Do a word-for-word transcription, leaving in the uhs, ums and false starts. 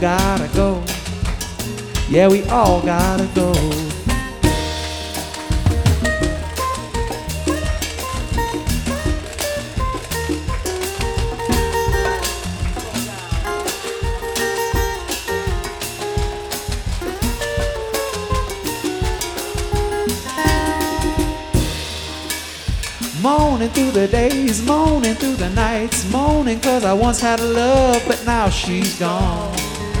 gotta go. Yeah, we all gotta go. Moaning through the days, moaning through the nights, moaning cause I once had a love, but now she's gone.